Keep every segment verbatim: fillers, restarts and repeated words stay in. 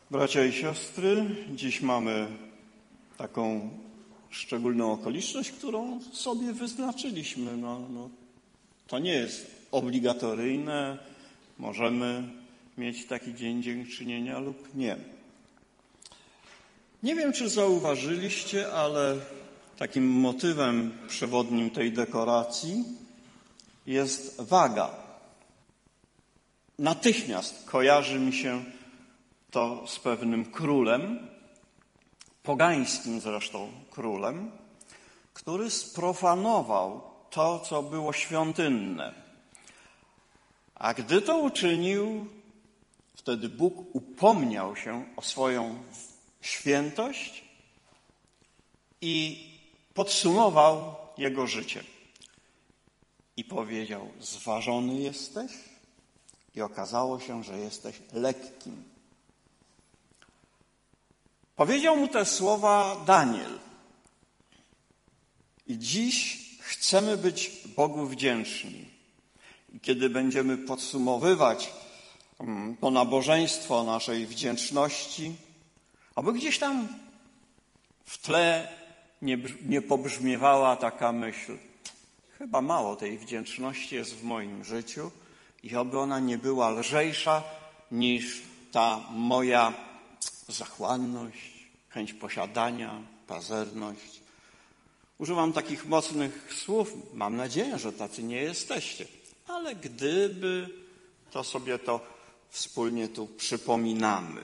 Bracia i siostry, dziś mamy taką szczególną okoliczność, którą sobie wyznaczyliśmy. No, no, to nie jest obligatoryjne. Możemy mieć taki dzień dziękczynienia lub nie. Nie wiem, czy zauważyliście, ale takim motywem przewodnim tej dekoracji jest waga. Natychmiast kojarzy mi się to z pewnym królem, pogańskim zresztą królem, który sprofanował to, co było świątynne. A gdy to uczynił, wtedy Bóg upomniał się o swoją świętość i podsumował jego życie. I powiedział: zważony jesteś? I okazało się, że jesteś lekkim. Powiedział mu te słowa Daniel. I dziś chcemy być Bogu wdzięczni. I kiedy będziemy podsumowywać to nabożeństwo naszej wdzięczności, aby gdzieś tam w tle nie, nie pobrzmiewała taka myśl: chyba mało tej wdzięczności jest w moim życiu i oby ona nie była lżejsza niż ta moja zachłanność, chęć posiadania, pazerność. Używam takich mocnych słów. Mam nadzieję, że tacy nie jesteście. Ale gdyby, to sobie to wspólnie tu przypominamy.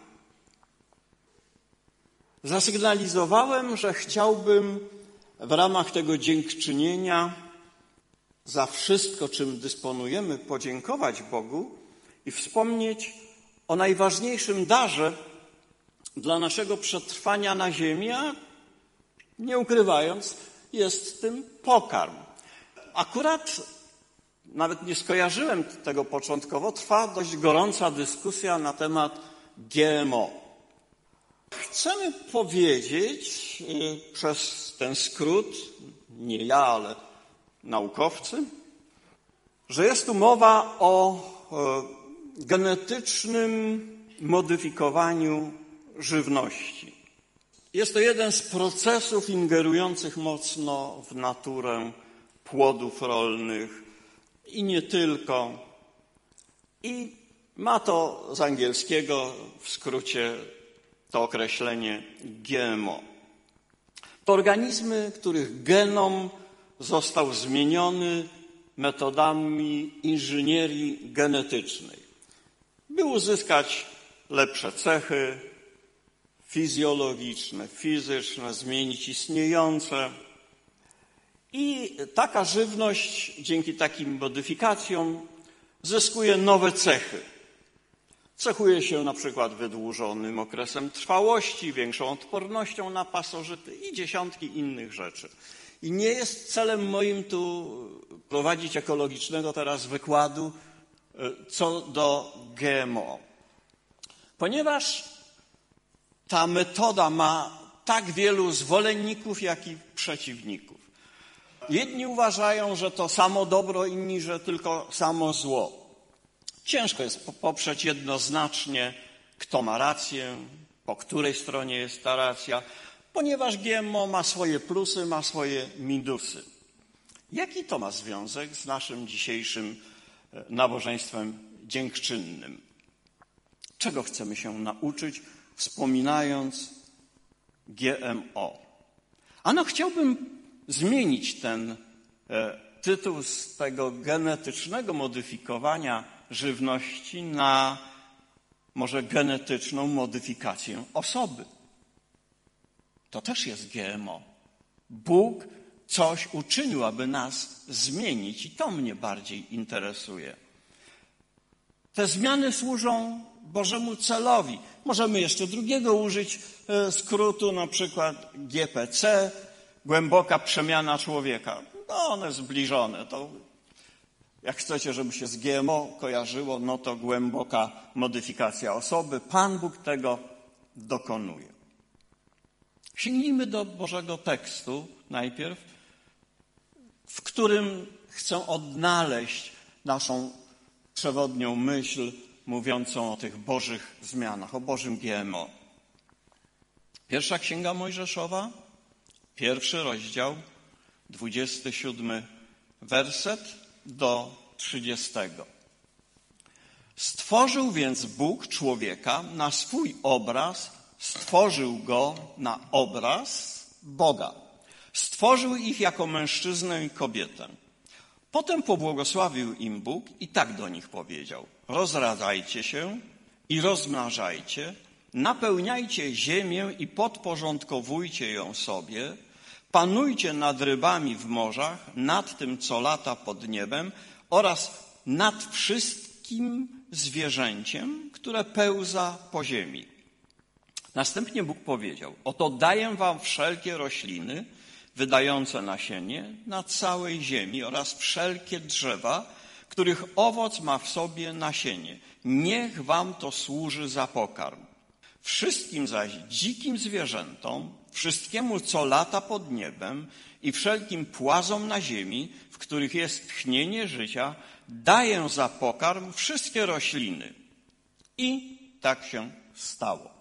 Zasygnalizowałem, że chciałbym w ramach tego dziękczynienia za wszystko, czym dysponujemy, podziękować Bogu i wspomnieć o najważniejszym darze dla naszego przetrwania na ziemi, a nie ukrywając, jest tym pokarm. Akurat nawet nie skojarzyłem tego początkowo, trwa dość gorąca dyskusja na temat G M O. Chcemy powiedzieć przez ten skrót, nie ja, ale naukowcy, że jest tu mowa o genetycznym modyfikowaniu żywności. Jest to jeden z procesów ingerujących mocno w naturę płodów rolnych i nie tylko. I ma to z angielskiego w skrócie to określenie G M O. To organizmy, których genom został zmieniony metodami inżynierii genetycznej, by uzyskać lepsze cechy fizjologiczne, fizyczne, zmienić istniejące. I taka żywność dzięki takim modyfikacjom zyskuje nowe cechy. Cechuje się na przykład wydłużonym okresem trwałości, większą odpornością na pasożyty i dziesiątki innych rzeczy. I nie jest celem moim tu prowadzić ekologicznego teraz wykładu co do G M O. Ponieważ ta metoda ma tak wielu zwolenników, jak i przeciwników. Jedni uważają, że to samo dobro, inni, że tylko samo zło. Ciężko jest poprzeć jednoznacznie, kto ma rację, po której stronie jest ta racja, ponieważ G M O ma swoje plusy, ma swoje minusy. Jaki to ma związek z naszym dzisiejszym nabożeństwem dziękczynnym? Czego chcemy się nauczyć, wspominając G M O? Ano, chciałbym zmienić ten e, tytuł z tego genetycznego modyfikowania żywności na może genetyczną modyfikację osoby. To też jest G M O. Bóg coś uczynił, aby nas zmienić i to mnie bardziej interesuje. Te zmiany służą Bożemu celowi. Możemy jeszcze drugiego użyć skrótu, na przykład G P C, głęboka przemiana człowieka. No, one zbliżone. To jak chcecie, żeby się z G M O kojarzyło, no to głęboka modyfikacja osoby. Pan Bóg tego dokonuje. Sięgnijmy do Bożego tekstu najpierw, w którym chcę odnaleźć naszą przewodnią myśl mówiącą o tych bożych zmianach, o Bożym G M O. Pierwsza Księga Mojżeszowa, pierwszy rozdział, dwudziesty siódmy werset do trzydziestego. Stworzył więc Bóg człowieka na swój obraz, stworzył go na obraz Boga. Stworzył ich jako mężczyznę i kobietę. Potem pobłogosławił im Bóg i tak do nich powiedział: rozradzajcie się i rozmnażajcie, napełniajcie ziemię i podporządkowujcie ją sobie, panujcie nad rybami w morzach, nad tym, co lata pod niebem oraz nad wszystkim zwierzęciem, które pełza po ziemi. Następnie Bóg powiedział: oto daję wam wszelkie rośliny wydające nasienie na całej ziemi oraz wszelkie drzewa, których owoc ma w sobie nasienie. Niech wam to służy za pokarm. Wszystkim zaś dzikim zwierzętom, wszystkiemu, co lata pod niebem i wszelkim płazom na ziemi, w których jest tchnienie życia, daję za pokarm wszystkie rośliny. I tak się stało.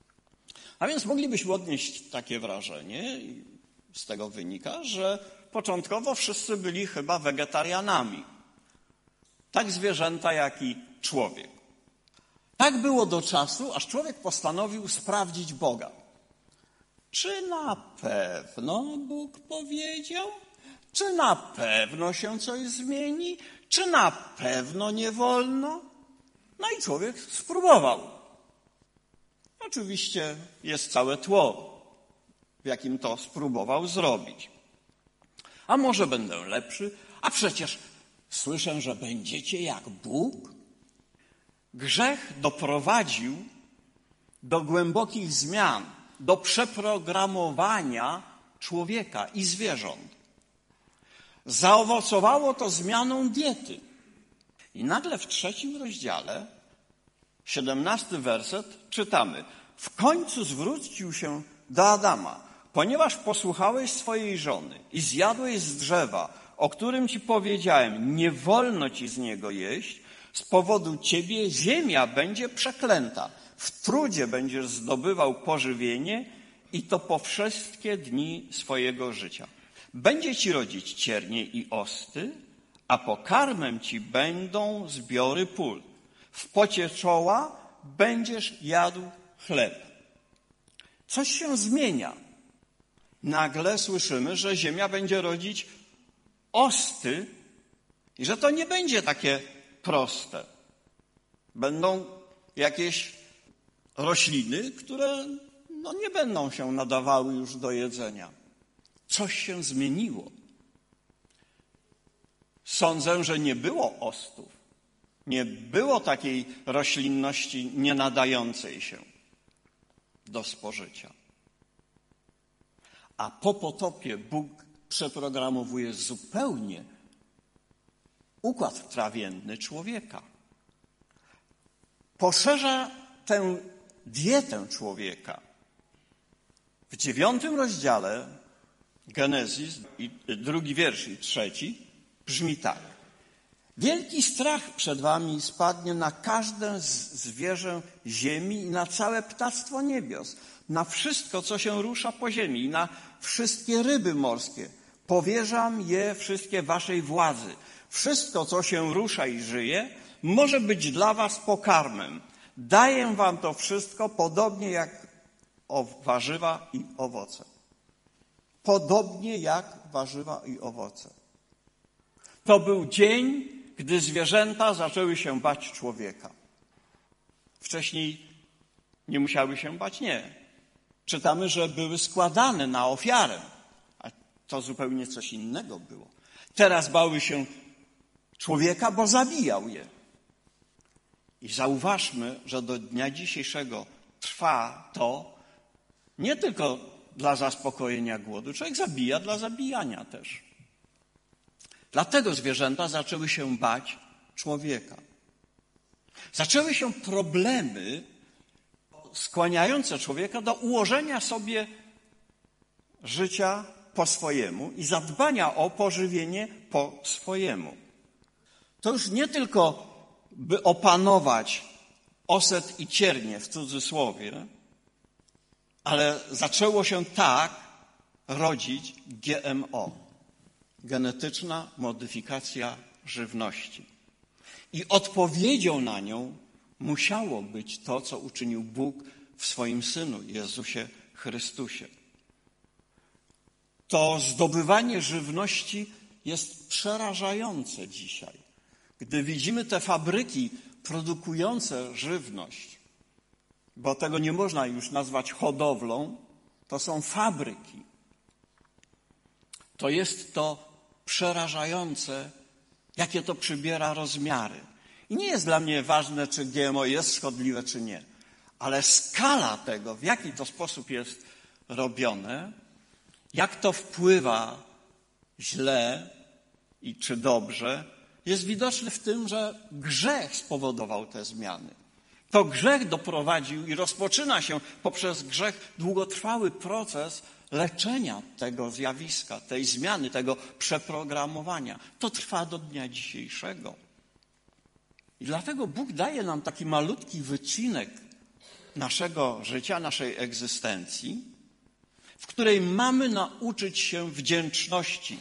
A więc moglibyśmy odnieść takie wrażenie, i z tego wynika, że początkowo wszyscy byli chyba wegetarianami. Tak zwierzęta, jak i człowiek. Tak było do czasu, aż człowiek postanowił sprawdzić Boga. Czy na pewno Bóg powiedział? Czy na pewno się coś zmieni? Czy na pewno nie wolno? No i człowiek spróbował. Oczywiście jest całe tło, w jakim to spróbował zrobić. A może będę lepszy? A przecież słyszę, że będziecie jak Bóg. Grzech doprowadził do głębokich zmian, do przeprogramowania człowieka i zwierząt. Zaowocowało to zmianą diety. I nagle w trzecim rozdziale, siedemnasty werset, czytamy: w końcu zwrócił się do Adama: ponieważ posłuchałeś swojej żony i zjadłeś z drzewa, o którym ci powiedziałem, nie wolno ci z niego jeść, z powodu ciebie ziemia będzie przeklęta. W trudzie będziesz zdobywał pożywienie i to po wszystkie dni swojego życia. Będzie ci rodzić ciernie i osty, a pokarmem ci będą zbiory pól. W pocie czoła będziesz jadł chleb. Coś się zmienia. Nagle słyszymy, że ziemia będzie rodzić osty i że to nie będzie takie proste. Będą jakieś rośliny, które no, nie będą się nadawały już do jedzenia. Coś się zmieniło. Sądzę, że nie było ostów. Nie było takiej roślinności nie nadającej się do spożycia. A po potopie Bóg przeprogramowuje zupełnie układ trawienny człowieka. Poszerza tę dietę człowieka. W dziewiątym rozdziale Genezis, i drugi wiersz i trzeci, brzmi tak. Wielki strach przed wami spadnie na każde zwierzę ziemi i na całe ptactwo niebios, na wszystko, co się rusza po ziemi i na wszystkie ryby morskie. Powierzam je wszystkie waszej władzy. Wszystko, co się rusza i żyje, może być dla was pokarmem. Daję wam to wszystko podobnie jak warzywa i owoce. Podobnie jak warzywa i owoce. To był dzień, gdy zwierzęta zaczęły się bać człowieka. Wcześniej nie musiały się bać, nie. Czytamy, że były składane na ofiarę, a to zupełnie coś innego było. Teraz bały się człowieka, bo zabijał je. I zauważmy, że do dnia dzisiejszego trwa to nie tylko dla zaspokojenia głodu. Człowiek zabija dla zabijania też. Dlatego zwierzęta zaczęły się bać człowieka. Zaczęły się problemy skłaniające człowieka do ułożenia sobie życia po swojemu i zadbania o pożywienie po swojemu. To już nie tylko by opanować oset i ciernie w cudzysłowie, ale zaczęło się tak rodzić G M O, genetyczna modyfikacja żywności. I odpowiedzią na nią musiało być to, co uczynił Bóg w swoim Synu, Jezusie Chrystusie. To zdobywanie żywności jest przerażające dzisiaj. Gdy widzimy te fabryki produkujące żywność, bo tego nie można już nazwać hodowlą, to są fabryki. To jest to przerażające, jakie to przybiera rozmiary. I nie jest dla mnie ważne, czy G M O jest szkodliwe, czy nie, ale skala tego, w jaki to sposób jest robione, jak to wpływa źle i czy dobrze, jest widoczny w tym, że grzech spowodował te zmiany. To grzech doprowadził i rozpoczyna się poprzez grzech długotrwały proces leczenia tego zjawiska, tej zmiany, tego przeprogramowania. To trwa do dnia dzisiejszego. I dlatego Bóg daje nam taki malutki wycinek naszego życia, naszej egzystencji, w której mamy nauczyć się wdzięczności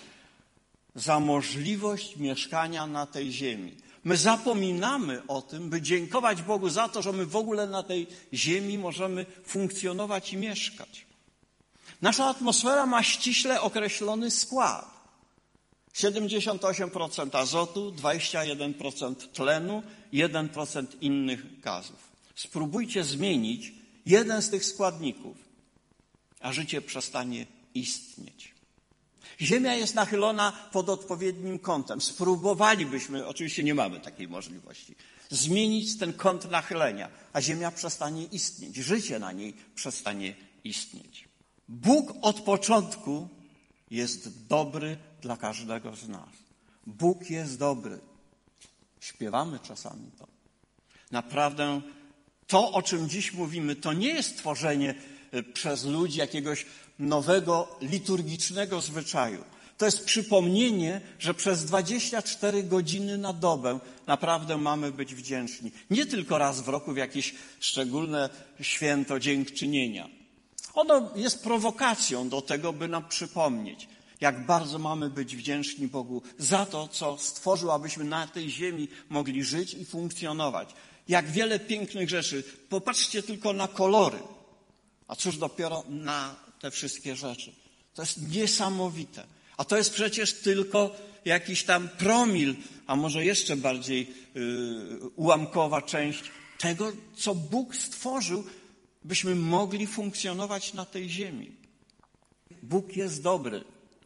za możliwość mieszkania na tej ziemi. My zapominamy o tym, by dziękować Bogu za to, że my w ogóle na tej ziemi możemy funkcjonować i mieszkać. Nasza atmosfera ma ściśle określony skład. siedemdziesiąt osiem procent azotu, dwadzieścia jeden procent tlenu, jeden procent innych gazów. Spróbujcie zmienić jeden z tych składników, a życie przestanie istnieć. Ziemia jest nachylona pod odpowiednim kątem. Spróbowalibyśmy, oczywiście nie mamy takiej możliwości, zmienić ten kąt nachylenia, a Ziemia przestanie istnieć. Życie na niej przestanie istnieć. Bóg od początku jest dobry dla każdego z nas. Bóg jest dobry. Śpiewamy czasami to. Naprawdę to, o czym dziś mówimy, to nie jest tworzenie przez ludzi jakiegoś nowego, liturgicznego zwyczaju. To jest przypomnienie, że przez dwadzieścia cztery godziny na dobę naprawdę mamy być wdzięczni. Nie tylko raz w roku w jakieś szczególne święto dziękczynienia. Ono jest prowokacją do tego, by nam przypomnieć, jak bardzo mamy być wdzięczni Bogu za to, co stworzył, abyśmy na tej ziemi mogli żyć i funkcjonować. Jak wiele pięknych rzeczy. Popatrzcie tylko na kolory. A cóż dopiero na te wszystkie rzeczy. To jest niesamowite. A to jest przecież tylko jakiś tam promil, a może jeszcze bardziej yy, ułamkowa część tego, co Bóg stworzył, byśmy mogli funkcjonować na tej ziemi. Bóg jest dobry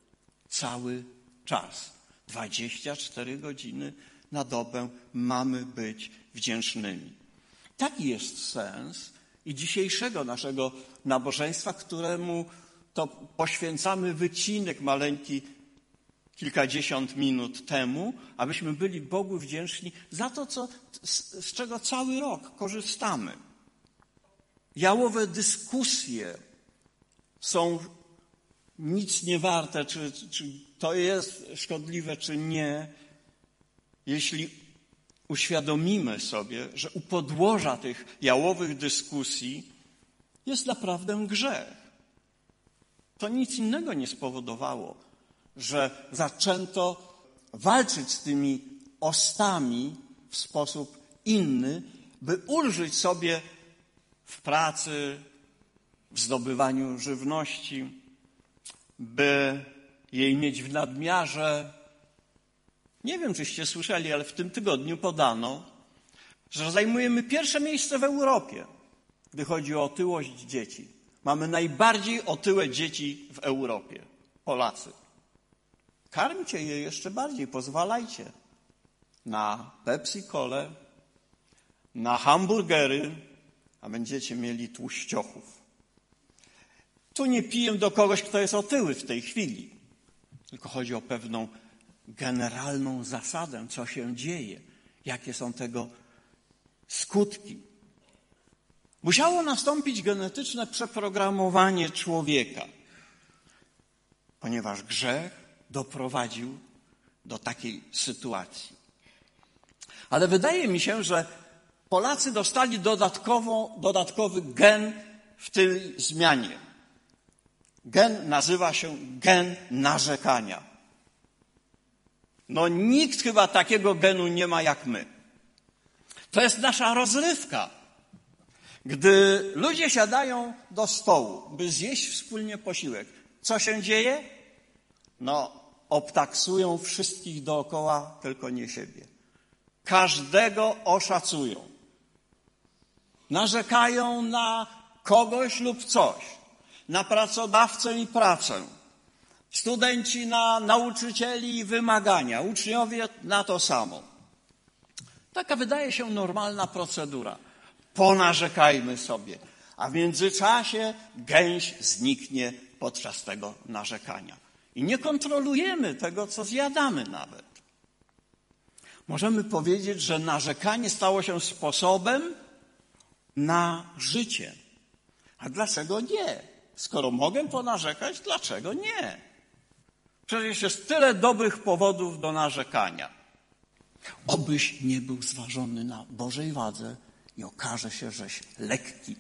cały czas. dwadzieścia cztery godziny na dobę mamy być wdzięcznymi. Taki jest sens i dzisiejszego naszego nabożeństwa, któremu to poświęcamy wycinek maleńki kilkadziesiąt minut temu, abyśmy byli Bogu wdzięczni za to, co, z, z czego cały rok korzystamy. Jałowe dyskusje są nic nie warte, czy, czy to jest szkodliwe, czy nie, jeśli uświadomimy sobie, że u podłoża tych jałowych dyskusji jest naprawdę grzech. To nic innego nie spowodowało, że zaczęto walczyć z tymi ostami w sposób inny, by ulżyć sobie w pracy, w zdobywaniu żywności, by jej mieć w nadmiarze. Nie wiem, czyście słyszeli, ale w tym tygodniu podano, że zajmujemy pierwsze miejsce w Europie, gdy chodzi o otyłość dzieci. Mamy najbardziej otyłe dzieci w Europie. Polacy. Karmcie je jeszcze bardziej, pozwalajcie na Pepsi-Colę, na hamburgery, a będziecie mieli tłuściochów. Tu nie piję do kogoś, kto jest otyły w tej chwili, tylko chodzi o pewną generalną zasadę, co się dzieje, jakie są tego skutki. Musiało nastąpić genetyczne przeprogramowanie człowieka, ponieważ grzech doprowadził do takiej sytuacji. Ale wydaje mi się, że Polacy dostali dodatkowo, dodatkowy gen w tej zmianie. Gen nazywa się gen narzekania. No nikt chyba takiego genu nie ma jak my. To jest nasza rozrywka. Gdy ludzie siadają do stołu, by zjeść wspólnie posiłek, co się dzieje? No, obtaksują wszystkich dookoła, tylko nie siebie. Każdego oszacują. Narzekają na kogoś lub coś. Na pracodawcę i pracę. Studenci na nauczycieli i wymagania. Uczniowie na to samo. Taka wydaje się normalna procedura. Ponarzekajmy sobie. A w międzyczasie gęś zniknie podczas tego narzekania. I nie kontrolujemy tego, co zjadamy nawet. Możemy powiedzieć, że narzekanie stało się sposobem na życie. A dlaczego nie? Skoro mogę ponarzekać, dlaczego nie? Przecież jest tyle dobrych powodów do narzekania. Obyś nie był zważony na Bożej wadze i okaże się, żeś lekki.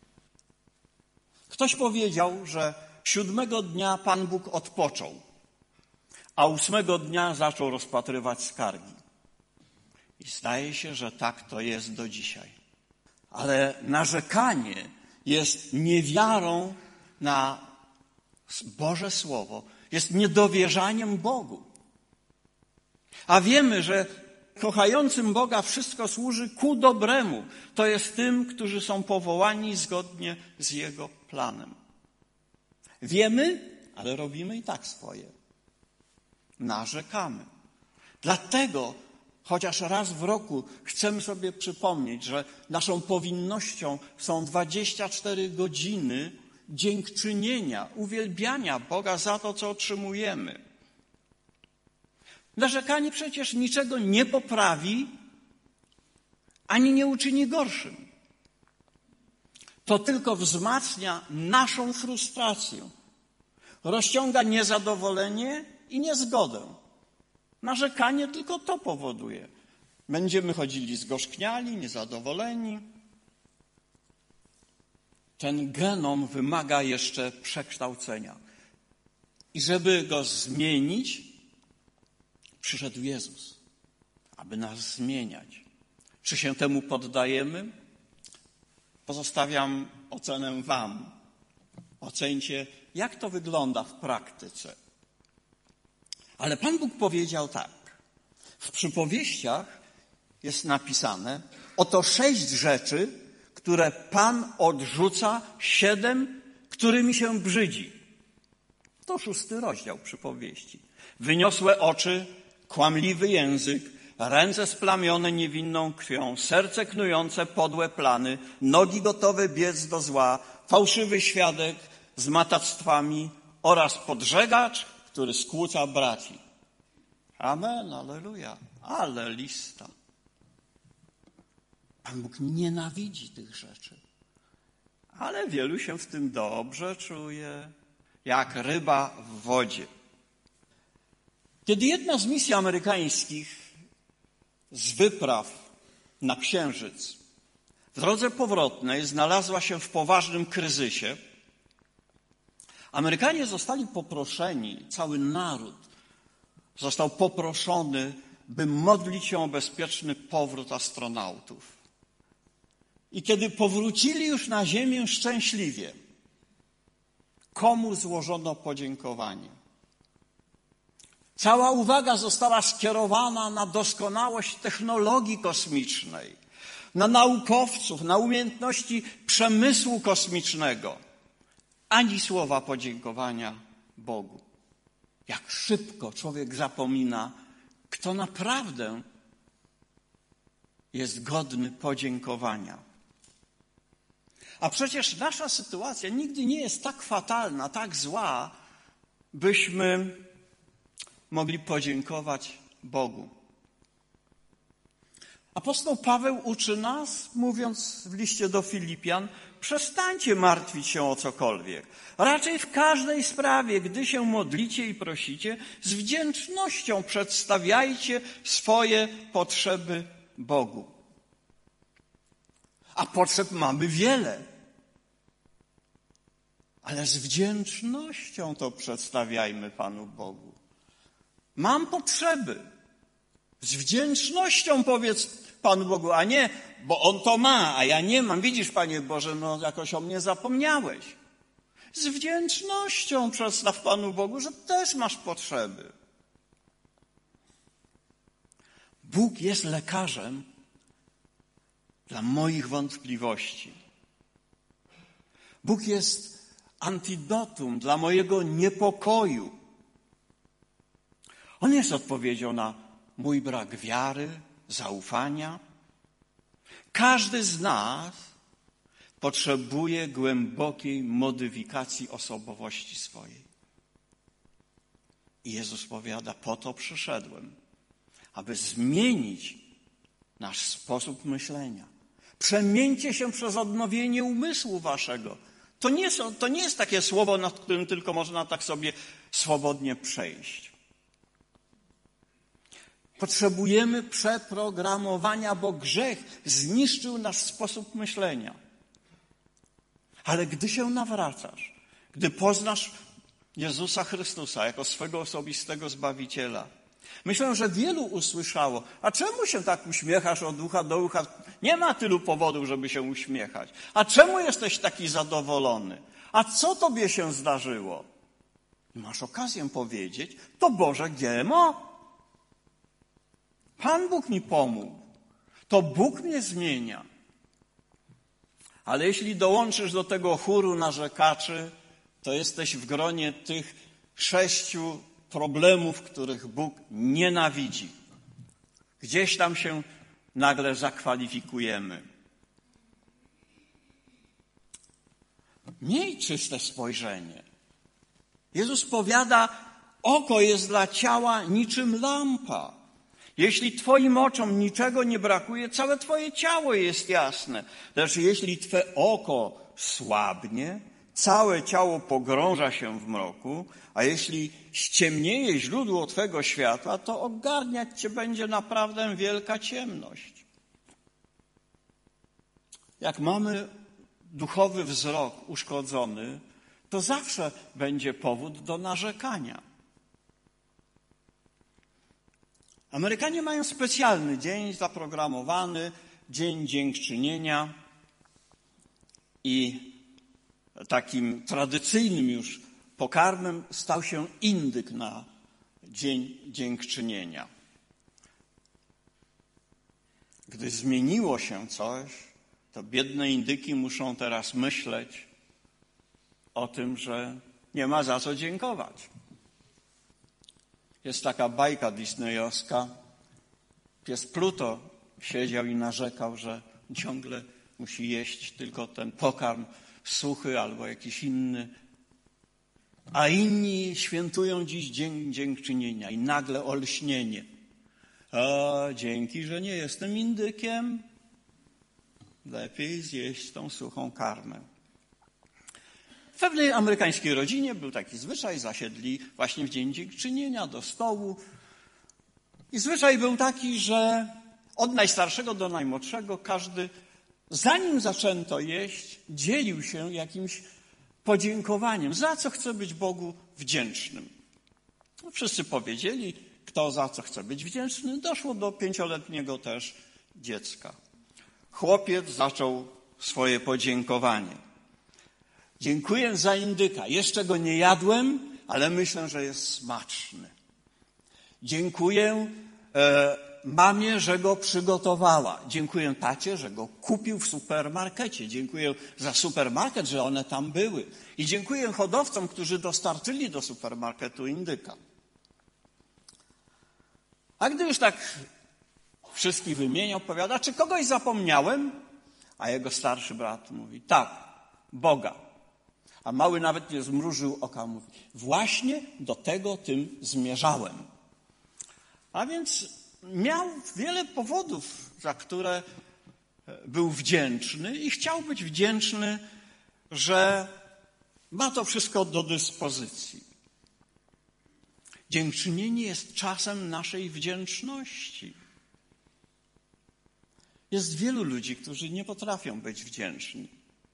Ktoś powiedział, że siódmego dnia Pan Bóg odpoczął, a ósmego dnia zaczął rozpatrywać skargi. I zdaje się, że tak to jest do dzisiaj. Ale narzekanie jest niewiarą na Boże Słowo, jest niedowierzaniem Bogu. A wiemy, że kochającym Boga wszystko służy ku dobremu. To jest tym, którzy są powołani zgodnie z Jego planem. Wiemy, ale robimy i tak swoje. Narzekamy. Dlatego chociaż raz w roku chcemy sobie przypomnieć, że naszą powinnością są dwadzieścia cztery godziny dziękczynienia, uwielbiania Boga za to, co otrzymujemy. Narzekanie przecież niczego nie poprawi, ani nie uczyni gorszym. To tylko wzmacnia naszą frustrację, rozciąga niezadowolenie i niezgodę. Narzekanie tylko to powoduje. Będziemy chodzili zgorzkniali, niezadowoleni. Ten genom wymaga jeszcze przekształcenia. I żeby go zmienić, przyszedł Jezus, aby nas zmieniać. Czy się temu poddajemy? Pozostawiam ocenę wam. Oceńcie, jak to wygląda w praktyce. Ale Pan Bóg powiedział tak. W przypowieściach jest napisane, oto sześć rzeczy, które Pan odrzuca, siedem, którymi się brzydzi. To szósty rozdział przypowieści. Wyniosłe oczy, kłamliwy język, ręce splamione niewinną krwią, serce knujące podłe plany, nogi gotowe biec do zła, fałszywy świadek z matactwami oraz podżegacz, który skłóca braci. Amen, alleluja, ale lista. Pan Bóg nienawidzi tych rzeczy, ale wielu się w tym dobrze czuje, jak ryba w wodzie. Kiedy jedna z misji amerykańskich z wypraw na Księżyc w drodze powrotnej znalazła się w poważnym kryzysie, Amerykanie zostali poproszeni, cały naród został poproszony, by modlić się o bezpieczny powrót astronautów. I kiedy powrócili już na Ziemię szczęśliwie, komu złożono podziękowanie? Cała uwaga została skierowana na doskonałość technologii kosmicznej, na naukowców, na umiejętności przemysłu kosmicznego. Ani słowa podziękowania Bogu. Jak szybko człowiek zapomina, kto naprawdę jest godny podziękowania. A przecież nasza sytuacja nigdy nie jest tak fatalna, tak zła, byśmy mogli podziękować Bogu. Apostoł Paweł uczy nas, mówiąc w liście do Filipian, przestańcie martwić się o cokolwiek. Raczej w każdej sprawie, gdy się modlicie i prosicie, z wdzięcznością przedstawiajcie swoje potrzeby Bogu. A potrzeb mamy wiele. Ale z wdzięcznością to przedstawiajmy Panu Bogu. Mam potrzeby. Z wdzięcznością powiedz Panu Bogu, a nie, bo On to ma, a ja nie mam. Widzisz, Panie Boże, no jakoś o mnie zapomniałeś. Z wdzięcznością przedstaw Panu Bogu, że też masz potrzeby. Bóg jest lekarzem dla moich wątpliwości. Bóg jest antidotum dla mojego niepokoju. On jest odpowiedzią na mój brak wiary, zaufania. Każdy z nas potrzebuje głębokiej modyfikacji osobowości swojej. I Jezus powiada, po to przyszedłem, aby zmienić nasz sposób myślenia. Przemieńcie się przez odnowienie umysłu waszego. To nie, są, to nie jest takie słowo, nad którym tylko można tak sobie swobodnie przejść. Potrzebujemy przeprogramowania, bo grzech zniszczył nasz sposób myślenia. Ale gdy się nawracasz, gdy poznasz Jezusa Chrystusa jako swego osobistego Zbawiciela, myślę, że wielu usłyszało, a czemu się tak uśmiechasz od ucha do ucha? Nie ma tylu powodów, żeby się uśmiechać. A czemu jesteś taki zadowolony? A co tobie się zdarzyło? Masz okazję powiedzieć, to Boże G M O. Pan Bóg mi pomógł. To Bóg mnie zmienia. Ale jeśli dołączysz do tego chóru narzekaczy, to jesteś w gronie tych sześciu problemów, których Bóg nienawidzi. Gdzieś tam się nagle zakwalifikujemy. Miej czyste spojrzenie. Jezus powiada, oko jest dla ciała niczym lampa. Jeśli twoim oczom niczego nie brakuje, całe twoje ciało jest jasne. Lecz jeśli twe oko słabnie, całe ciało pogrąża się w mroku, a jeśli ściemnieje źródło twego światła, to ogarniać cię będzie naprawdę wielka ciemność. Jak mamy duchowy wzrok uszkodzony, to zawsze będzie powód do narzekania. Amerykanie mają specjalny dzień zaprogramowany, Dzień Dziękczynienia i takim tradycyjnym już pokarmem stał się indyk na Dzień Dziękczynienia. Gdy zmieniło się coś, to biedne indyki muszą teraz myśleć o tym, że nie ma za co dziękować. Jest taka bajka disneyowska. Pies Pluto siedział i narzekał, że ciągle musi jeść tylko ten pokarm suchy albo jakiś inny. A inni świętują dziś Dzień Dziękczynienia i nagle olśnienie. A dzięki, że nie jestem indykiem, lepiej zjeść tą suchą karmę. W pewnej amerykańskiej rodzinie był taki zwyczaj, zasiedli właśnie w Dzień Dziękczynienia do stołu. I zwyczaj był taki, że od najstarszego do najmłodszego każdy, zanim zaczęto jeść, dzielił się jakimś podziękowaniem, za co chce być Bogu wdzięcznym. No, wszyscy powiedzieli, kto za co chce być wdzięczny. Doszło do pięcioletniego też dziecka. Chłopiec zaczął swoje podziękowanie. Dziękuję za indyka. Jeszcze go nie jadłem, ale myślę, że jest smaczny. Dziękuję e, mamie, że go przygotowała. Dziękuję tacie, że go kupił w supermarkecie. Dziękuję za supermarket, że one tam były. I dziękuję hodowcom, którzy dostarczyli do supermarketu indyka. A gdy już tak wszystkich wymieniał, powiada, czy kogoś zapomniałem? A jego starszy brat mówi, tak, Boga. A mały nawet nie zmrużył oka, mówi, właśnie do tego tym zmierzałem. A więc miał wiele powodów, za które był wdzięczny i chciał być wdzięczny, że ma to wszystko do dyspozycji. Dziękczynienie jest czasem naszej wdzięczności. Jest wielu ludzi, którzy nie potrafią być wdzięczni.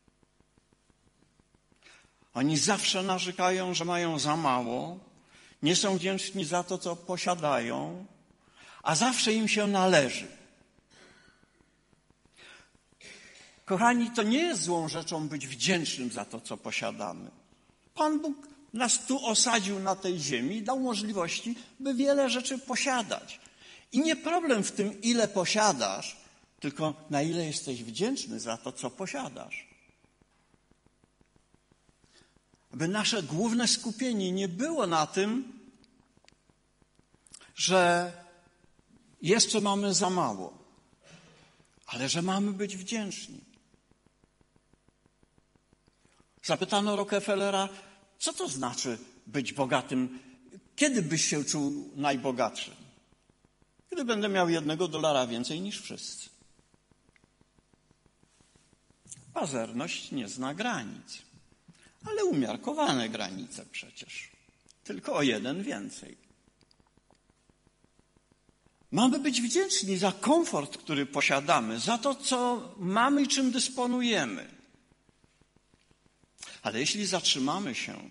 Oni zawsze narzekają, że mają za mało, nie są wdzięczni za to, co posiadają, a zawsze im się należy. Kochani, to nie jest złą rzeczą być wdzięcznym za to, co posiadamy. Pan Bóg nas tu osadził na tej ziemi i dał możliwości, by wiele rzeczy posiadać. I nie problem w tym, ile posiadasz, tylko na ile jesteś wdzięczny za to, co posiadasz. By nasze główne skupienie nie było na tym, że jeszcze mamy za mało, ale że mamy być wdzięczni. Zapytano Rockefellera, co to znaczy być bogatym? Kiedy byś się czuł najbogatszy? Kiedy będę miał jednego dolara więcej niż wszyscy. Pazerność nie zna granic, ale umiarkowane granice przecież. Tylko o jeden więcej. Mamy być wdzięczni za komfort, który posiadamy, za to, co mamy i czym dysponujemy. Ale jeśli zatrzymamy się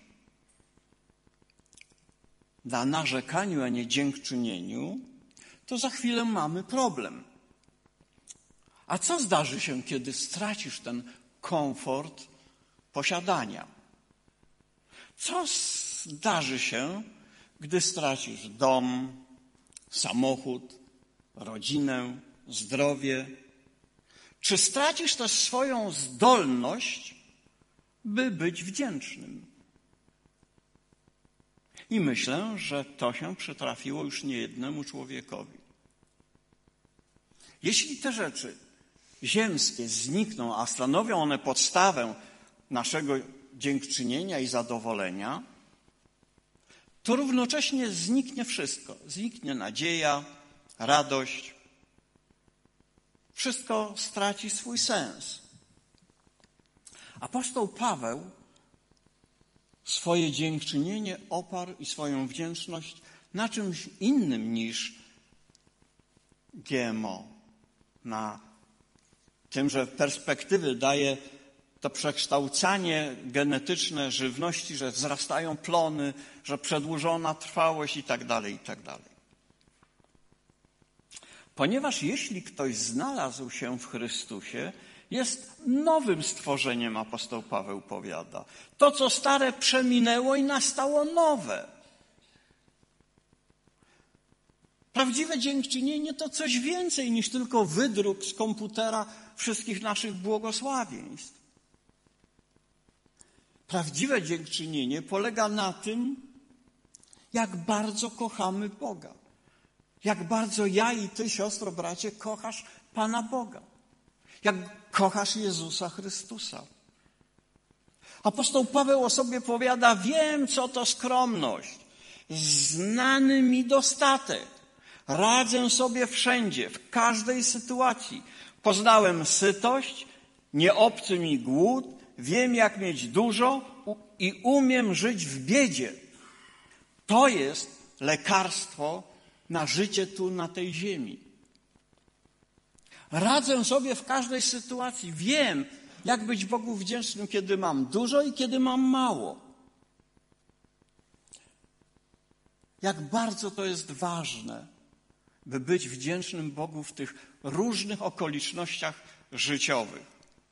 na narzekaniu, a nie dziękczynieniu, to za chwilę mamy problem. A co zdarzy się, kiedy stracisz ten komfort posiadania? Co zdarzy się, gdy stracisz dom, samochód, rodzinę, zdrowie? Czy stracisz też swoją zdolność, by być wdzięcznym? I myślę, że to się przytrafiło już niejednemu człowiekowi. Jeśli te rzeczy ziemskie znikną, a stanowią one podstawę naszego dziękczynienia i zadowolenia, to równocześnie zniknie wszystko. Zniknie nadzieja, radość. Wszystko straci swój sens. Apostoł Paweł swoje dziękczynienie oparł i swoją wdzięczność na czymś innym niż G M O. Na tym, że perspektywy daje to przekształcanie genetyczne żywności, że wzrastają plony, że przedłużona trwałość i tak dalej, i tak dalej. Ponieważ jeśli ktoś znalazł się w Chrystusie, jest nowym stworzeniem, apostoł Paweł powiada. To, co stare, przeminęło i nastało nowe. Prawdziwe dziękczynienie to coś więcej niż tylko wydruk z komputera wszystkich naszych błogosławieństw. Prawdziwe dziękczynienie polega na tym, jak bardzo kochamy Boga. Jak bardzo ja i ty, siostro, bracie, kochasz Pana Boga. Jak kochasz Jezusa Chrystusa. Apostoł Paweł o sobie powiada, wiem, co to skromność. Znany mi dostatek. Radzę sobie wszędzie, w każdej sytuacji. Poznałem sytość, nie obcy mi głód, wiem, jak mieć dużo i umiem żyć w biedzie. To jest lekarstwo na życie tu, na tej ziemi. Radzę sobie w każdej sytuacji. Wiem, jak być Bogu wdzięcznym, kiedy mam dużo i kiedy mam mało. Jak bardzo to jest ważne, by być wdzięcznym Bogu w tych różnych okolicznościach życiowych.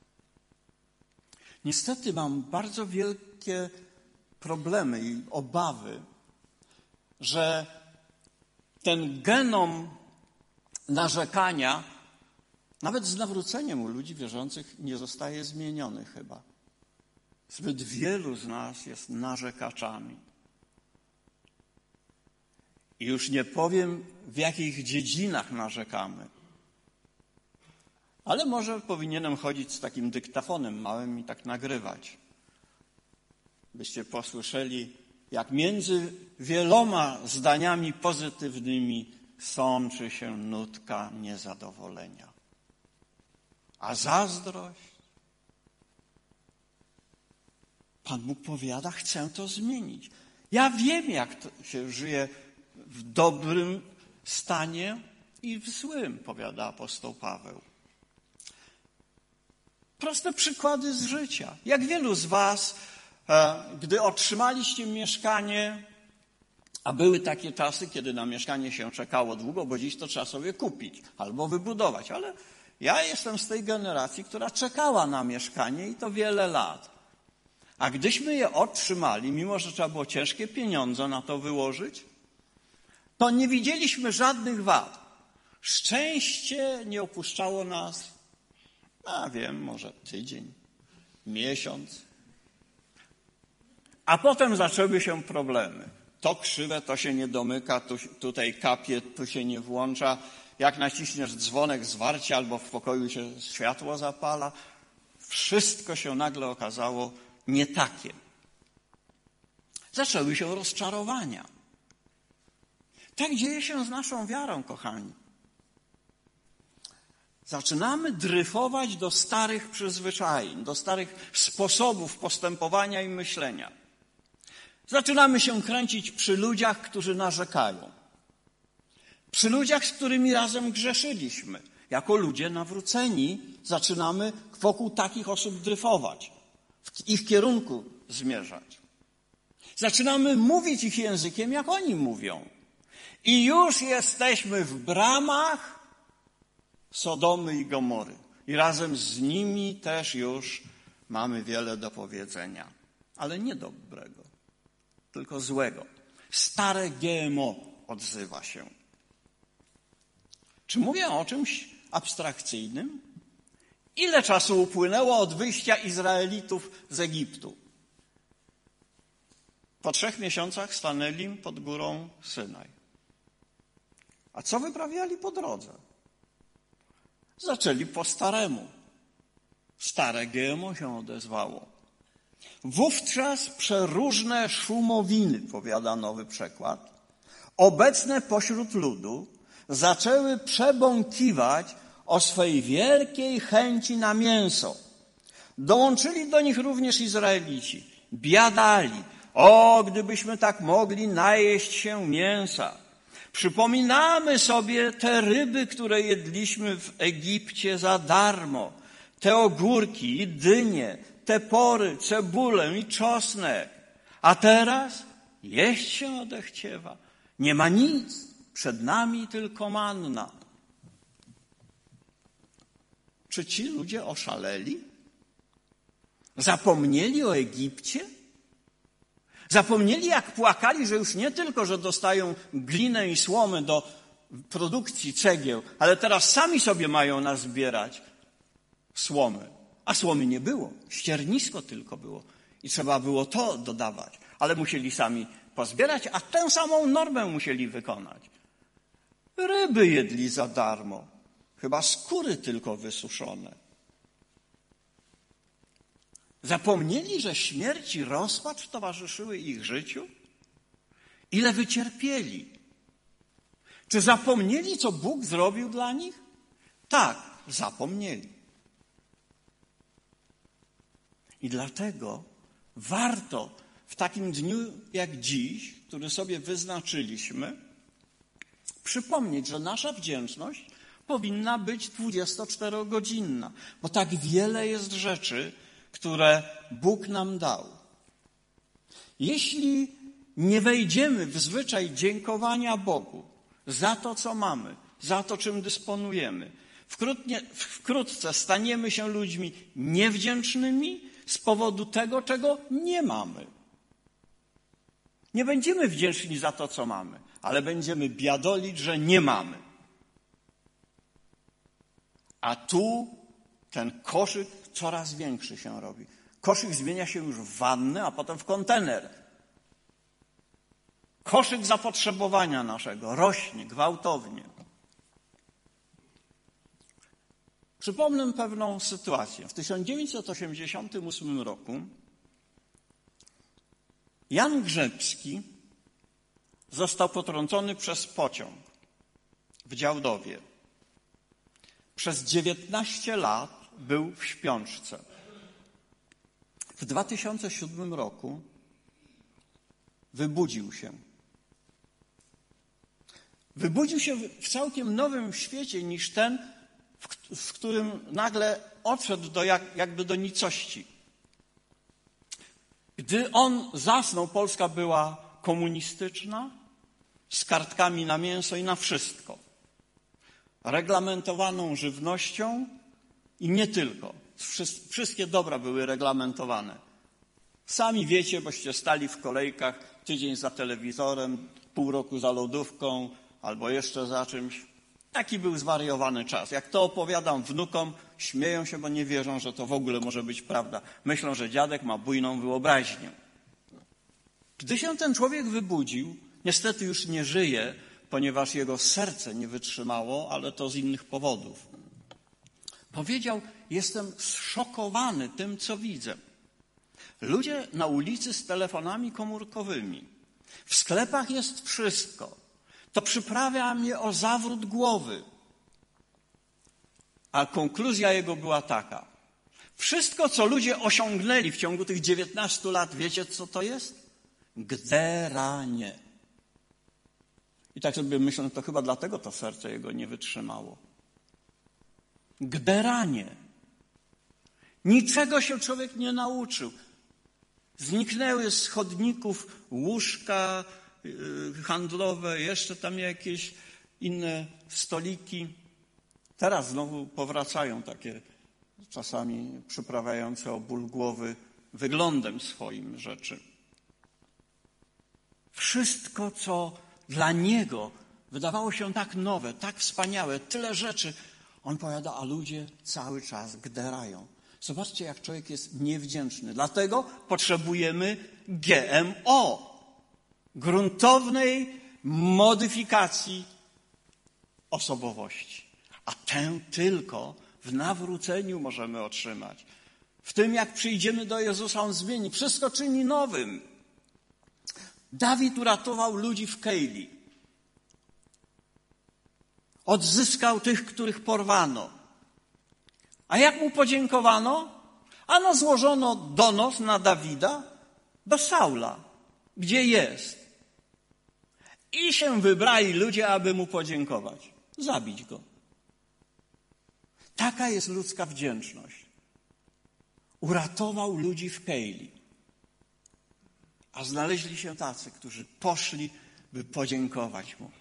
Niestety mam bardzo wielkie problemy i obawy, że ten genom narzekania, nawet z nawróceniem u ludzi wierzących, nie zostaje zmieniony chyba. Zbyt wielu z nas jest narzekaczami. I już nie powiem, w jakich dziedzinach narzekamy. Ale może powinienem chodzić z takim dyktafonem małym i tak nagrywać. Byście posłyszeli, jak między wieloma zdaniami pozytywnymi sączy się nutka niezadowolenia. A zazdrość? Pan Bóg powiada, chcę to zmienić. Ja wiem, jak to się żyje w dobrym stanie i w złym, powiada apostoł Paweł. Proste przykłady z życia. Jak wielu z was, gdy otrzymaliście mieszkanie, a były takie czasy, kiedy na mieszkanie się czekało długo, bo dziś to trzeba sobie kupić albo wybudować. Ale ja jestem z tej generacji, która czekała na mieszkanie i to wiele lat. A gdyśmy je otrzymali, mimo że trzeba było ciężkie pieniądze na to wyłożyć, to nie widzieliśmy żadnych wad. Szczęście nie opuszczało nas, a wiem, może tydzień, miesiąc. A potem zaczęły się problemy. To krzywe, to się nie domyka, tu, tutaj kapie, tu się nie włącza. Jak naciśniesz dzwonek, zwarcie albo w pokoju się światło zapala. Wszystko się nagle okazało nie takie. Zaczęły się rozczarowania. Tak dzieje się z naszą wiarą, kochani. Zaczynamy dryfować do starych przyzwyczajeń, do starych sposobów postępowania i myślenia. Zaczynamy się kręcić przy ludziach, którzy narzekają. Przy ludziach, z którymi razem grzeszyliśmy. Jako ludzie nawróceni zaczynamy wokół takich osób dryfować, w ich kierunku zmierzać. Zaczynamy mówić ich językiem, jak oni mówią. I już jesteśmy w bramach Sodomy i Gomory. I razem z nimi też już mamy wiele do powiedzenia. Ale nie dobrego, tylko złego. Stare G M O odzywa się. Czy mówię o czymś abstrakcyjnym? Ile czasu upłynęło od wyjścia Izraelitów z Egiptu? Po trzech miesiącach stanęli pod górą Synaj. A co wyprawiali po drodze? Zaczęli po staremu. Stare G M O się odezwało. Wówczas przeróżne szumowiny, powiada nowy przekład, obecne pośród ludu, zaczęły przebąkiwać o swej wielkiej chęci na mięso. Dołączyli do nich również Izraelici. Biadali. O, gdybyśmy tak mogli najeść się mięsa. Przypominamy sobie te ryby, które jedliśmy w Egipcie za darmo. Te ogórki i dynie, te pory, cebulę i czosnek. A teraz jeść się odechciewa. Nie ma nic. Przed nami tylko manna. Czy ci ludzie oszaleli? Zapomnieli o Egipcie? Zapomnieli, jak płakali, że już nie tylko, że dostają glinę i słomę do produkcji cegieł, ale teraz sami sobie mają nazbierać słomy. A słomy nie było, ściernisko tylko było i trzeba było to dodawać. Ale musieli sami pozbierać, a tę samą normę musieli wykonać. Ryby jedli za darmo, chyba skóry tylko wysuszone. Zapomnieli, że śmierć i rozpacz towarzyszyły ich życiu? Ile wycierpieli? Czy zapomnieli, co Bóg zrobił dla nich? Tak, zapomnieli. I dlatego warto w takim dniu jak dziś, który sobie wyznaczyliśmy, przypomnieć, że nasza wdzięczność powinna być dwudziestoczterogodzinna, bo tak wiele jest rzeczy, które Bóg nam dał. Jeśli nie wejdziemy w zwyczaj dziękowania Bogu za to, co mamy, za to, czym dysponujemy, wkrótce, wkrótce staniemy się ludźmi niewdzięcznymi z powodu tego, czego nie mamy. Nie będziemy wdzięczni za to, co mamy, ale będziemy biadolić, że nie mamy. A tu ten koszyk coraz większy się robi. Koszyk zmienia się już w wannę, a potem w kontener. Koszyk zapotrzebowania naszego rośnie gwałtownie. Przypomnę pewną sytuację. W tysiąc dziewięćset osiemdziesiątym ósmym roku Jan Grzebski został potrącony przez pociąg w Działdowie. Przez dziewiętnaście lat był w śpiączce. W dwa tysiące siódmym roku wybudził się. Wybudził się w całkiem nowym świecie niż ten, w, w którym nagle odszedł do jak, jakby do nicości. Gdy on zasnął, Polska była komunistyczna, z kartkami na mięso i na wszystko. Reglamentowaną żywnością i nie tylko. Wszystkie dobra były reglamentowane. Sami wiecie, boście stali w kolejkach tydzień za telewizorem, pół roku za lodówką albo jeszcze za czymś. Taki był zwariowany czas. Jak to opowiadam wnukom, śmieją się, bo nie wierzą, że to w ogóle może być prawda. Myślą, że dziadek ma bujną wyobraźnię. Gdy się ten człowiek wybudził, niestety już nie żyje, ponieważ jego serce nie wytrzymało, ale to z innych powodów. Powiedział, jestem zszokowany tym, co widzę. Ludzie na ulicy z telefonami komórkowymi. W sklepach jest wszystko. To przyprawia mnie o zawrót głowy. A konkluzja jego była taka. Wszystko, co ludzie osiągnęli w ciągu tych dziewiętnastu lat, wiecie, co to jest? Gderanie. I tak sobie myślę, to chyba dlatego to serce jego nie wytrzymało. Gderanie. Niczego się człowiek nie nauczył. Zniknęły z chodników łóżka yy, handlowe, jeszcze tam jakieś inne stoliki. Teraz znowu powracają takie czasami przyprawiające o ból głowy wyglądem swoim rzeczy. Wszystko, co dla niego wydawało się tak nowe, tak wspaniałe, tyle rzeczy, on powiada, a ludzie cały czas gderają. Zobaczcie, jak człowiek jest niewdzięczny. Dlatego potrzebujemy G M O. Gruntownej modyfikacji osobowości. A tę tylko w nawróceniu możemy otrzymać. W tym, jak przyjdziemy do Jezusa, On zmieni. Wszystko czyni nowym. Dawid uratował ludzi w Keili. Odzyskał tych, których porwano. A jak mu podziękowano? Ano złożono donos na Dawida do Saula, gdzie jest. I się wybrali ludzie, aby mu podziękować. Zabić go. Taka jest ludzka wdzięczność. Uratował ludzi w Keili. A znaleźli się tacy, którzy poszli, by podziękować mu.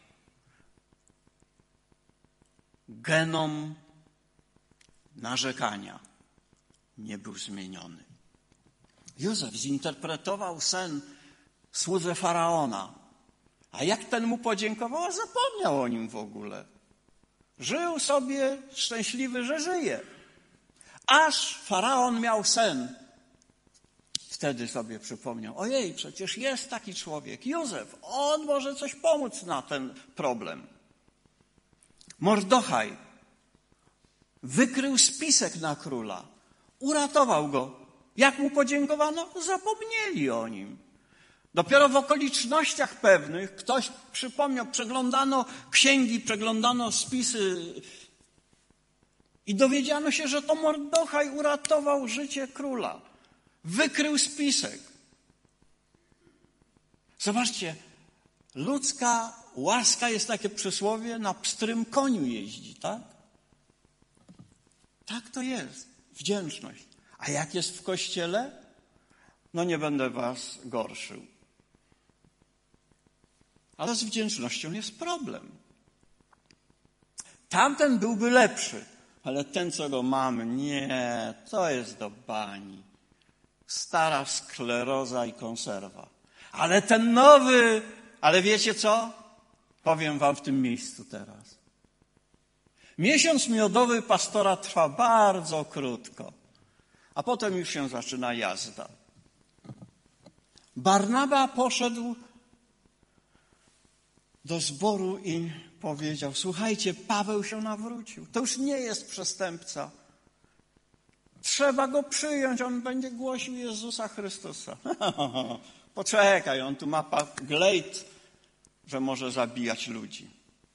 Genom narzekania nie był zmieniony. Józef zinterpretował sen słudze Faraona. A jak ten mu podziękował, a zapomniał o nim w ogóle. Żył sobie szczęśliwy, że żyje. Aż Faraon miał sen. Wtedy sobie przypomniał, ojej, przecież jest taki człowiek, Józef, on może coś pomóc na ten problem. Mordochaj wykrył spisek na króla, uratował go. Jak mu podziękowano? Zapomnieli o nim. Dopiero w okolicznościach pewnych ktoś przypomniał, przeglądano księgi, przeglądano spisy i dowiedziano się, że to Mordochaj uratował życie króla. Wykrył spisek. Zobaczcie, ludzka łaska jest takie przysłowie, na pstrym koniu jeździ, tak? Tak to jest. Wdzięczność. A jak jest w Kościele? No nie będę was gorszył. Ale z wdzięcznością jest problem. Tamten byłby lepszy, ale ten, co go mamy, nie, to jest do bani. Stara skleroza i konserwa. Ale ten nowy, ale wiecie co? Powiem wam w tym miejscu teraz. Miesiąc miodowy pastora trwa bardzo krótko, a potem już się zaczyna jazda. Barnaba poszedł do zboru i powiedział, słuchajcie, Paweł się nawrócił. To już nie jest przestępca. Trzeba go przyjąć, on będzie głosił Jezusa Chrystusa. Poczekaj, on tu ma glejt, że może zabijać ludzi.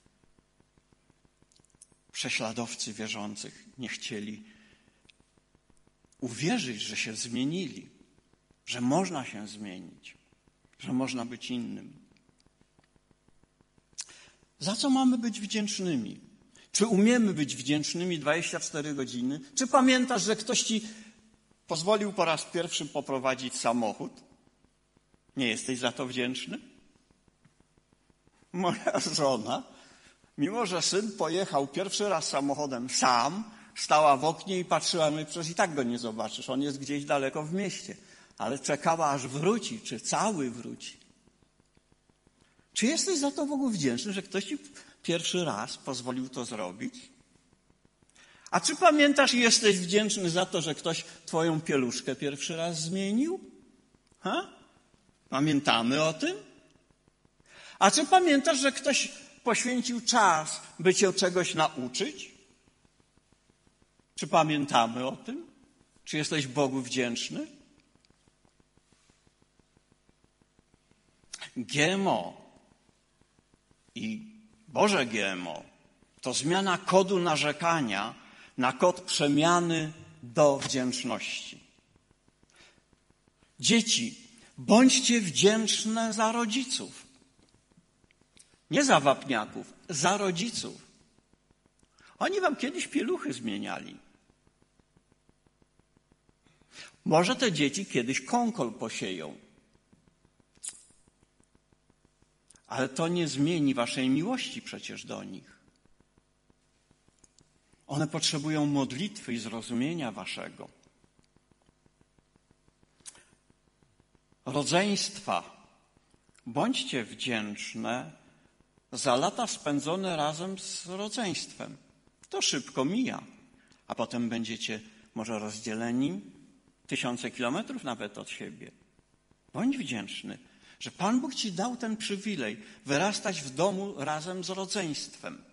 Prześladowcy wierzących nie chcieli uwierzyć, że się zmienili, że można się zmienić, że można być innym. Za co mamy być wdzięcznymi? Czy umiemy być wdzięcznymi dwadzieścia cztery godziny? Czy pamiętasz, że ktoś ci pozwolił po raz pierwszy poprowadzić samochód? Nie jesteś za to wdzięczny? Moja żona, mimo że syn pojechał pierwszy raz samochodem sam, stała w oknie i patrzyła, no i przecież i tak go nie zobaczysz, on jest gdzieś daleko w mieście. Ale czekała, aż wróci, czy cały wróci. Czy jesteś za to Bogu wdzięczny, że ktoś ci pierwszy raz pozwolił to zrobić? A czy pamiętasz i jesteś wdzięczny za to, że ktoś twoją pieluszkę pierwszy raz zmienił? Ha? Pamiętamy o tym? A czy pamiętasz, że ktoś poświęcił czas, by cię czegoś nauczyć? Czy pamiętamy o tym? Czy jesteś Bogu wdzięczny? G M O i Boże G M O to zmiana kodu narzekania na kod przemiany do wdzięczności. Dzieci, bądźcie wdzięczne za rodziców. Nie za wapniaków, za rodziców. Oni wam kiedyś pieluchy zmieniali. Może te dzieci kiedyś kąkol posieją. Ale to nie zmieni waszej miłości przecież do nich. One potrzebują modlitwy i zrozumienia waszego. Rodzeństwa, bądźcie wdzięczne za lata spędzone razem z rodzeństwem. To szybko mija, a potem będziecie może rozdzieleni tysiące kilometrów nawet od siebie. Bądź wdzięczny, że Pan Bóg ci dał ten przywilej wyrastać w domu razem z rodzeństwem.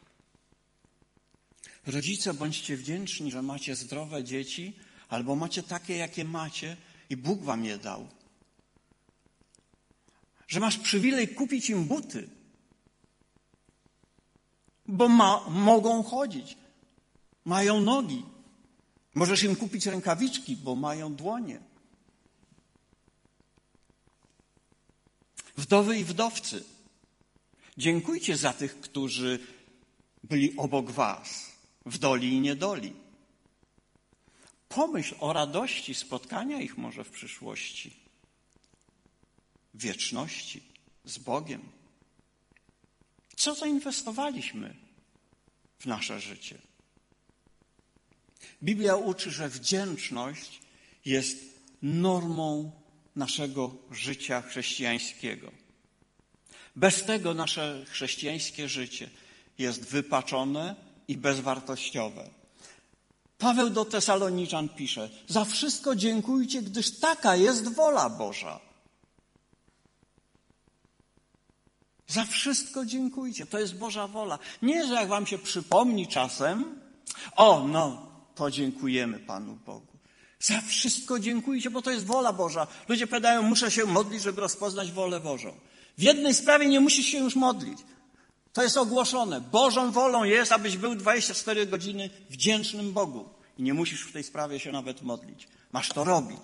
Rodzice, bądźcie wdzięczni, że macie zdrowe dzieci albo macie takie, jakie macie i Bóg wam je dał. Że masz przywilej kupić im buty, bo ma, mogą chodzić, mają nogi. Możesz im kupić rękawiczki, bo mają dłonie. Wdowy i wdowcy, dziękujcie za tych, którzy byli obok was, w doli i niedoli. Pomyśl o radości spotkania ich może w przyszłości, w wieczności, z Bogiem. Co zainwestowaliśmy w nasze życie? Biblia uczy, że wdzięczność jest normą naszego życia chrześcijańskiego. Bez tego nasze chrześcijańskie życie jest wypaczone i bezwartościowe. Paweł do Tesaloniczan pisze: za wszystko dziękujcie, gdyż taka jest wola Boża. Za wszystko dziękujcie. To jest Boża wola. Nie, że jak wam się przypomni czasem, o, no, podziękujemy Panu Bogu. Za wszystko dziękujcie, bo to jest wola Boża. Ludzie powiadają, muszę się modlić, żeby rozpoznać wolę Bożą. W jednej sprawie nie musisz się już modlić. To jest ogłoszone. Bożą wolą jest, abyś był dwadzieścia cztery godziny wdzięcznym Bogu. I nie musisz w tej sprawie się nawet modlić. Masz to robić.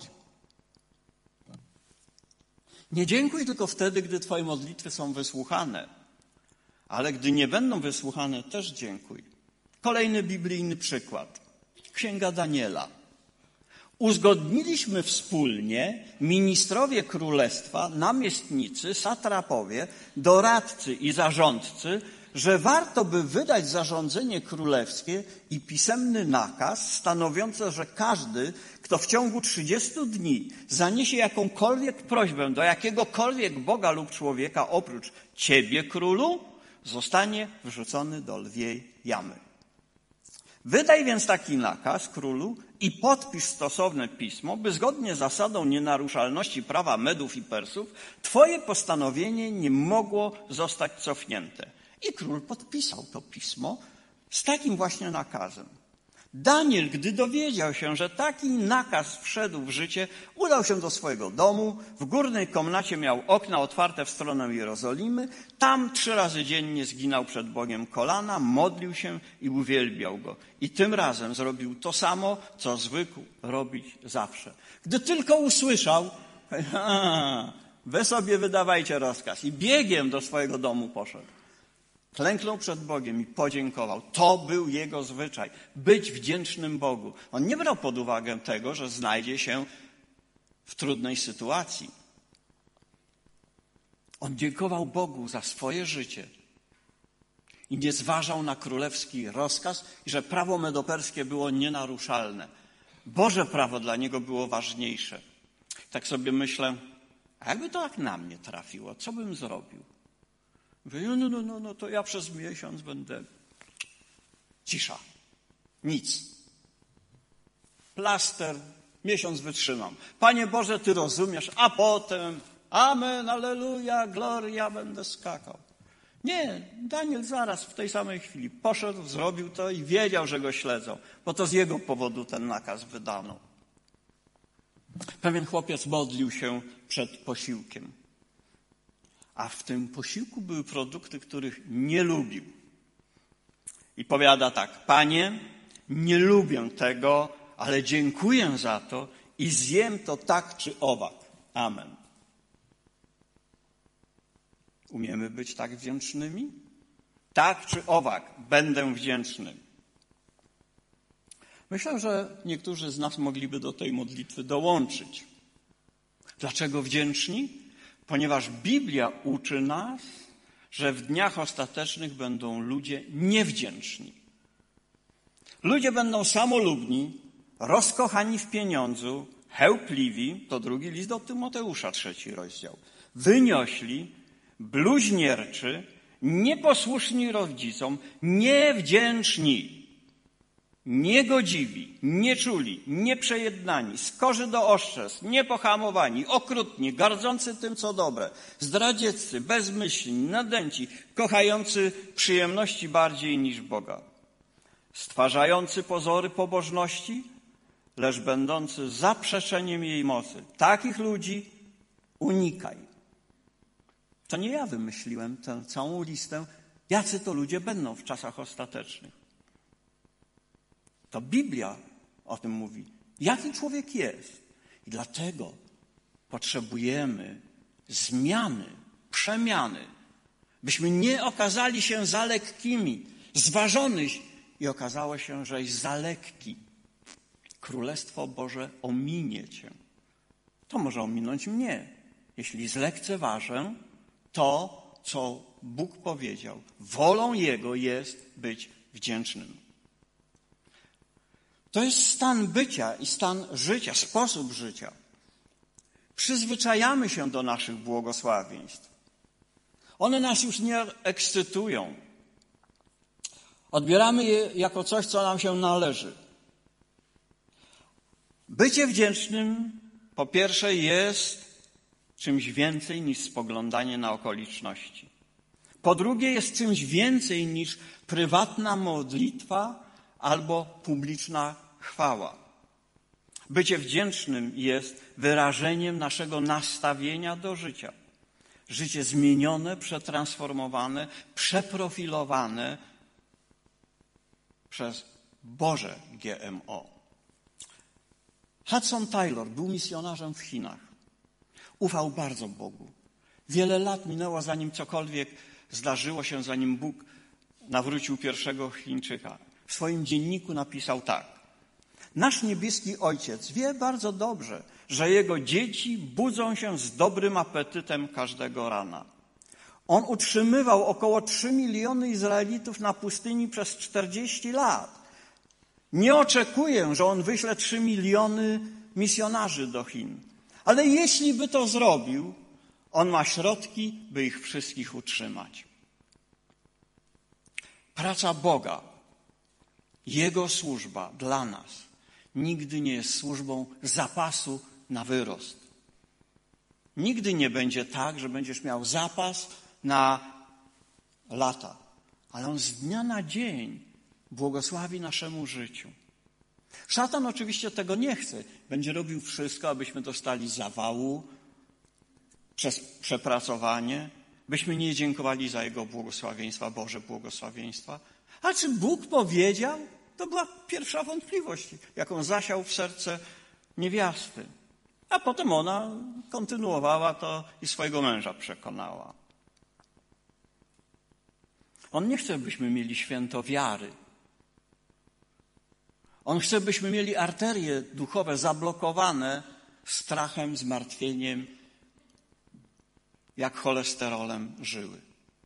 Nie dziękuj tylko wtedy, gdy twoje modlitwy są wysłuchane. Ale gdy nie będą wysłuchane, też dziękuj. Kolejny biblijny przykład. Księga Daniela. Uzgodniliśmy wspólnie, ministrowie królestwa, namiestnicy, satrapowie, doradcy i zarządcy, że warto by wydać zarządzenie królewskie i pisemny nakaz stanowiący, że każdy, kto w ciągu trzydziestu dni zaniesie jakąkolwiek prośbę do jakiegokolwiek Boga lub człowieka oprócz ciebie, królu, zostanie wrzucony do lwiej jamy. Wydaj więc taki nakaz, królu, i podpisz stosowne pismo, by zgodnie z zasadą nienaruszalności prawa Medów i Persów twoje postanowienie nie mogło zostać cofnięte. I król podpisał to pismo z takim właśnie nakazem. Daniel, gdy dowiedział się, że taki nakaz wszedł w życie, udał się do swojego domu. W górnej komnacie miał okna otwarte w stronę Jerozolimy. Tam trzy razy dziennie zginał przed Bogiem kolana, modlił się i uwielbiał Go. I tym razem zrobił to samo, co zwykł robić zawsze. Gdy tylko usłyszał, wy sobie wydawajcie rozkaz. I biegiem do swojego domu poszedł. Klęknął przed Bogiem i podziękował. To był jego zwyczaj. Być wdzięcznym Bogu. On nie brał pod uwagę tego, że znajdzie się w trudnej sytuacji. On dziękował Bogu za swoje życie i nie zważał na królewski rozkaz i że prawo medoperskie było nienaruszalne. Boże prawo dla niego było ważniejsze. Tak sobie myślę, a jakby to tak na mnie trafiło, co bym zrobił? Mówię, no, no, no, no to ja przez miesiąc będę cisza. Nic. Plaster, miesiąc wytrzymam. Panie Boże, Ty rozumiesz, a potem amen, alleluja, gloria, będę skakał. Nie, Daniel zaraz w tej samej chwili poszedł, zrobił to i wiedział, że go śledzą, bo to z jego powodu ten nakaz wydano. Pewien chłopiec modlił się przed posiłkiem, a w tym posiłku były produkty, których nie lubił. I powiada tak, Panie, nie lubię tego, ale dziękuję za to i zjem to tak czy owak. Amen. Umiemy być tak wdzięcznymi? Tak czy owak, będę wdzięczny. Myślę, że niektórzy z nas mogliby do tej modlitwy dołączyć. Dlaczego wdzięczni? Ponieważ Biblia uczy nas, że w dniach ostatecznych będą ludzie niewdzięczni. Ludzie będą samolubni, rozkochani w pieniądzu, chełpliwi, to drugi list do Tymoteusza, trzeci rozdział, wyniośli, bluźnierczy, nieposłuszni rodzicom, niewdzięczni, niegodziwi, nieczuli, nieprzejednani, skorzy do oszczerstw, niepohamowani, okrutni, gardzący tym, co dobre, zdradzieccy, bezmyślni, nadęci, kochający przyjemności bardziej niż Boga, stwarzający pozory pobożności, lecz będący zaprzeczeniem jej mocy. Takich ludzi unikaj. To nie ja wymyśliłem tę całą listę, jacy to ludzie będą w czasach ostatecznych. To Biblia o tym mówi, jaki człowiek jest. I dlatego potrzebujemy zmiany, przemiany, byśmy nie okazali się za lekkimi, zważonyś i okazało się, że jest za lekki. Królestwo Boże ominie cię. To może ominąć mnie, jeśli zlekceważę to, co Bóg powiedział. Wolą Jego jest być wdzięcznym. To jest stan bycia i stan życia, sposób życia. Przyzwyczajamy się do naszych błogosławieństw. One nas już nie ekscytują. Odbieramy je jako coś, co nam się należy. Bycie wdzięcznym, po pierwsze, jest czymś więcej niż spoglądanie na okoliczności. Po drugie, jest czymś więcej niż prywatna modlitwa albo publiczna chwała. Bycie wdzięcznym jest wyrażeniem naszego nastawienia do życia. Życie zmienione, przetransformowane, przeprofilowane przez Boże G M O. Hudson Taylor był misjonarzem w Chinach. Ufał bardzo Bogu. Wiele lat minęło, zanim cokolwiek zdarzyło się, zanim Bóg nawrócił pierwszego Chińczyka. W swoim dzienniku napisał tak. Nasz niebieski Ojciec wie bardzo dobrze, że Jego dzieci budzą się z dobrym apetytem każdego rana. On utrzymywał około trzy miliony Izraelitów na pustyni przez czterdzieści lat. Nie oczekuję, że On wyśle trzy miliony misjonarzy do Chin. Ale jeśli by to zrobił, On ma środki, by ich wszystkich utrzymać. Praca Boga, Jego służba dla nas nigdy nie jest służbą zapasu na wyrost. Nigdy nie będzie tak, że będziesz miał zapas na lata. Ale On z dnia na dzień błogosławi naszemu życiu. Szatan oczywiście tego nie chce. Będzie robił wszystko, abyśmy dostali zawału przez przepracowanie, byśmy nie dziękowali za Jego błogosławieństwa, Boże błogosławieństwa. A czy Bóg powiedział? To była pierwsza wątpliwość, jaką zasiał w serce niewiasty. A potem ona kontynuowała to i swojego męża przekonała. On nie chce, byśmy mieli święto wiary. On chce, byśmy mieli arterie duchowe zablokowane strachem, zmartwieniem, jak cholesterolem żyły.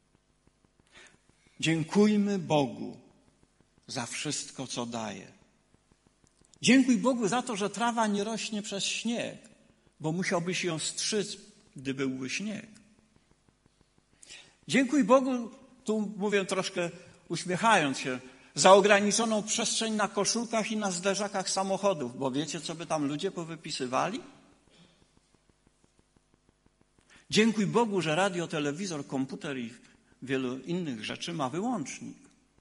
Dziękujmy Bogu za wszystko, co daje. Dziękuj Bogu za to, że trawa nie rośnie przez śnieg, bo musiałbyś ją strzyc, gdy byłby śnieg. Dziękuj Bogu, tu mówię troszkę uśmiechając się, za ograniczoną przestrzeń na koszulkach i na zderzakach samochodów, bo wiecie, co by tam ludzie powypisywali? Dziękuj Bogu, że radio, telewizor, komputer i wielu innych rzeczy ma wyłącznik.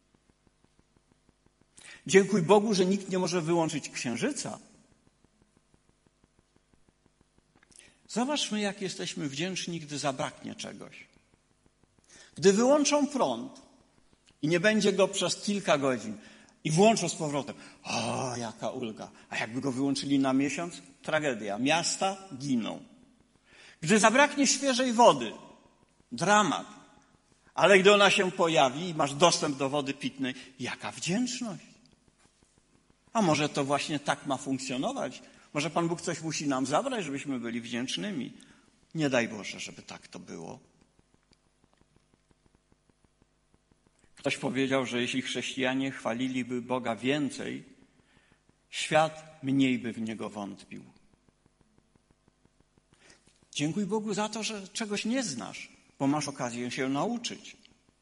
Dziękuj Bogu, że nikt nie może wyłączyć księżyca. Zobaczmy, jak jesteśmy wdzięczni, gdy zabraknie czegoś. Gdy wyłączą prąd i nie będzie go przez kilka godzin i włączą z powrotem, o, jaka ulga. A jakby go wyłączyli na miesiąc? Tragedia. Miasta giną. Gdy zabraknie świeżej wody, dramat. Ale gdy ona się pojawi i masz dostęp do wody pitnej, jaka wdzięczność. A może to właśnie tak ma funkcjonować? Może Pan Bóg coś musi nam zabrać, żebyśmy byli wdzięcznymi? Nie daj Boże, żeby tak to było. Ktoś powiedział, że jeśli chrześcijanie chwaliliby Boga więcej, świat mniej by w Niego wątpił. Dziękuj Bogu za to, że czegoś nie znasz, bo masz okazję się nauczyć.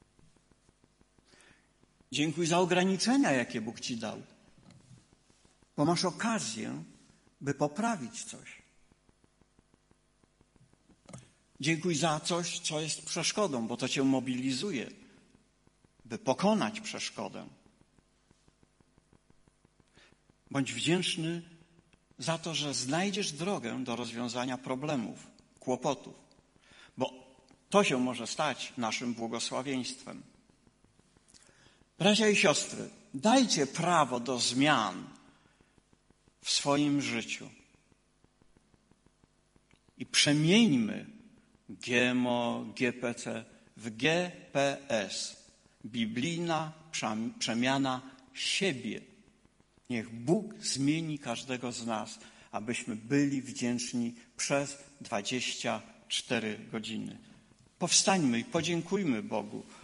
Dziękuj za ograniczenia, jakie Bóg ci dał, bo masz okazję, by poprawić coś. Dziękuj za coś, co jest przeszkodą, bo to cię mobilizuje, by pokonać przeszkodę. Bądź wdzięczny za to, że znajdziesz drogę do rozwiązania problemów, kłopotów, bo to się może stać naszym błogosławieństwem. Bracia i siostry, dajcie prawo do zmian w swoim życiu i przemieńmy G M O, G P C w G P S. Biblijna przemiana siebie. Niech Bóg zmieni każdego z nas, abyśmy byli wdzięczni przez dwadzieścia cztery godziny. Powstańmy i podziękujmy Bogu